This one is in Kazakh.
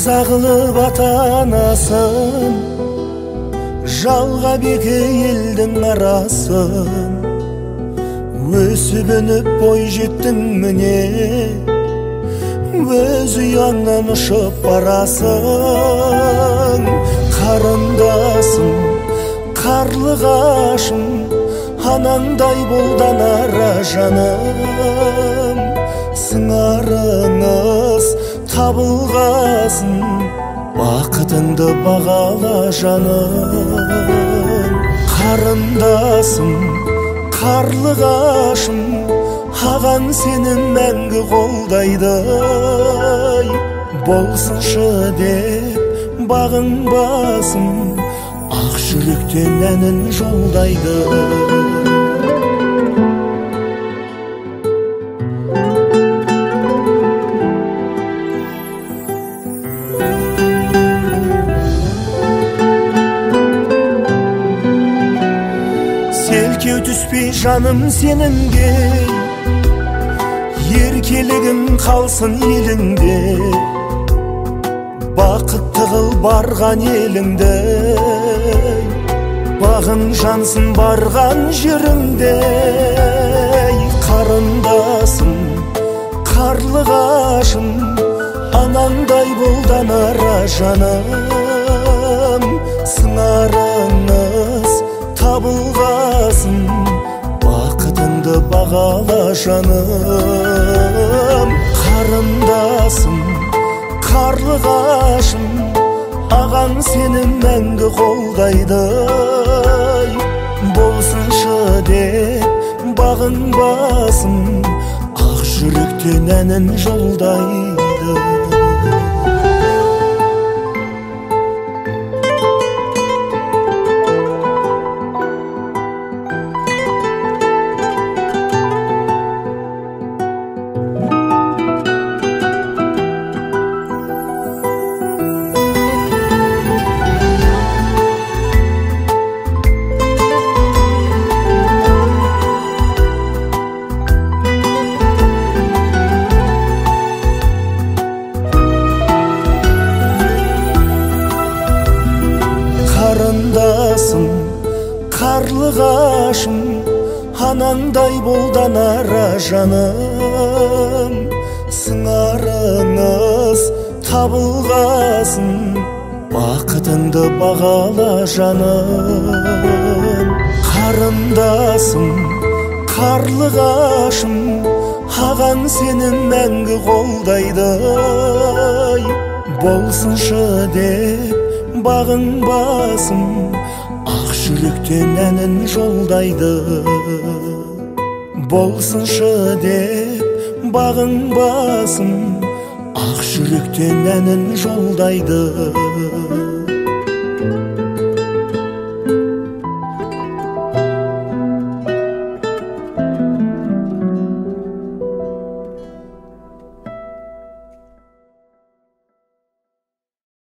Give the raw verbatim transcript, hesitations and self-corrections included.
риза қылып ата-анасын, жалға бекі елдің арасын. Өсіп өніп бой жеттің міне, өз ұяңнан ұшып барасың. Қарындасым, қарлығашым, анаңдай болдан ара жаным. Сыңарыңыз табылғасын, бақытыңды бағала жаным. Қарындасым, қарлығашым, аған сені мәңгі қолдайды. Болсыншы деп бағынбасын, ақ жүректен әнін жолдайды. Селкеу түспей жаным сенімге, еркелігің қалсын еліңде. Бақытты қыл барған еліңді, бағың жансын барған жеріңде. Қарындасым, қарлығашым, анаңдай болдан ара жаным. Сыңарыңыз табылғасын, бақытыңды бағала жаным. Қарындасым, қарлығашым, аған сені мәңгі қолдайды. Болсыншы деп бағынбасын, ақ жүректен әнін жолдайды. Қарындасым, қарлығашым, анаңдай болдан ара жаным. Сыңарыңыз табылғасын, бақытыңды бағала жаным. Қарындасым, қарлығашым, аған сені мәңгі қолдайды. Болсыншы деп бағынбасын, ақ жүректен әнін жолдайды. Болсыншы деп бағынбасын, ақ жүректен әнін жолдайды.